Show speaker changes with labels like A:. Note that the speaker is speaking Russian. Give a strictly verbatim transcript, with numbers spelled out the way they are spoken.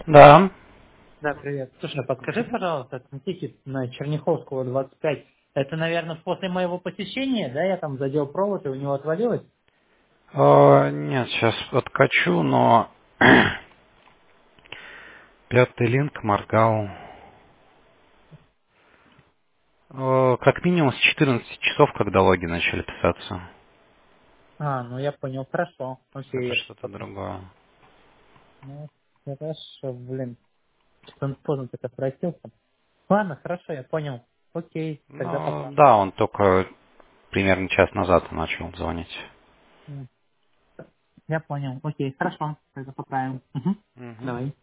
A: Да.
B: Да, привет. Слушай, а подскажи, пожалуйста, там тикет на Черняховского двадцать пять. Это, наверное, после моего посещения, да, я там задел провод, и у него отвалилось?
A: Э, нет, сейчас откачу, но пятый линк моргал. Э, как минимум с четырнадцати часов, когда логи начали писаться.
B: А, ну я понял, хорошо. Окей,
A: Это
B: я
A: что-то
B: посмотрю.
A: другое.
B: Ну, хорошо, блин. Что он поздно так отвратился. Ладно, хорошо, я понял. Окей, тогда
A: Ну,
B: пока.
A: да, он только примерно час назад начал звонить.
B: М, Я понял. Окей, хорошо, тогда поправим. Мгм.
A: Мгм.
B: Давай.